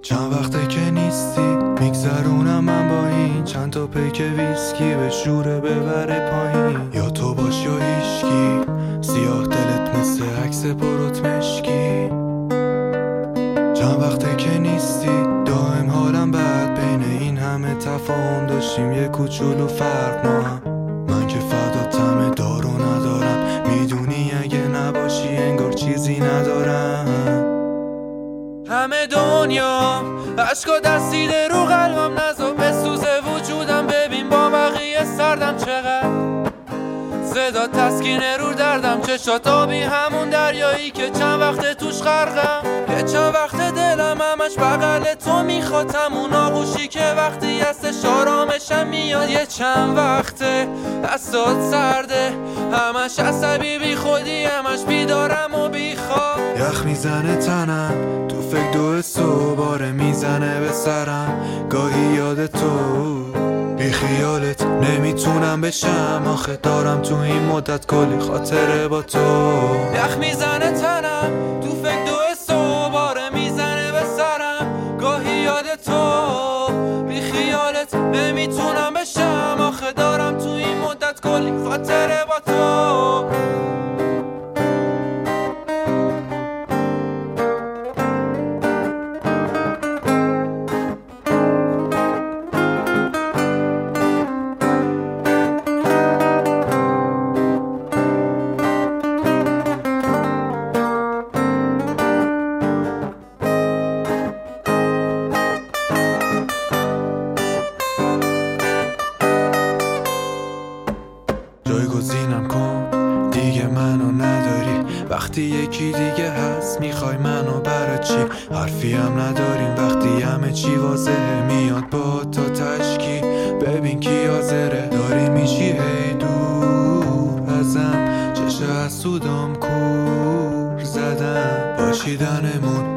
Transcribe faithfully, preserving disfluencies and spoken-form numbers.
چند وقته که نیستی میگذرونم من با این چند تا پیک ویسکی به شوره ببره پایین. یا تو باش یا هیشکی، سیاه دلت مثل عکس پروت مشکی. چند وقته که نیستی دائم حالم بد، بین این همه تفاهم داشتیم یه کوچولو فرق ما هم. من که فداتم دارو ندارم، میدونی اگه نباشی انگار چیزی ندارم. همه دنیا عشقا دستیده رو قلبم، نزا بسوزه وجودم، ببین با بقیه سردم چقدر. صدا تسکینه رو دردم، چشات آبی همون دریایی که چند وقت توش غرقم. یه چند وقت دلم همش بغل تو میخواد، همون آغوشی که وقتی هستش آرامشم میاد. یه چند وقته دستات سرده، همش عصبی بی خودی، همش بیدارم و بیخواب. یخ میزنه تنم تو فکر دو صبح، باره میزنه به سرم گاهی یاد تو. بی خیالت نمیتونم بشم، آخه دارم تو این مدت کلی خاطره با تو. یخ میزنه تنم تو فکر دو صبح، باره میزنه به سرم گاهی یاد تو. بی خیالت نمیتونم بشم، آخه دارم تو این مدت کلی خاطره با تو. جایگزینم کن دیگه منو نداری، وقتی یکی دیگه هست میخوای منو برای چی؟ حرفی هم نداریم وقتی همه چی واضحه، میاد با تا تشکی. ببین کی حاضره، داری میشی هی دور ازم، چشه حسودام کور زدم. باشیدنمون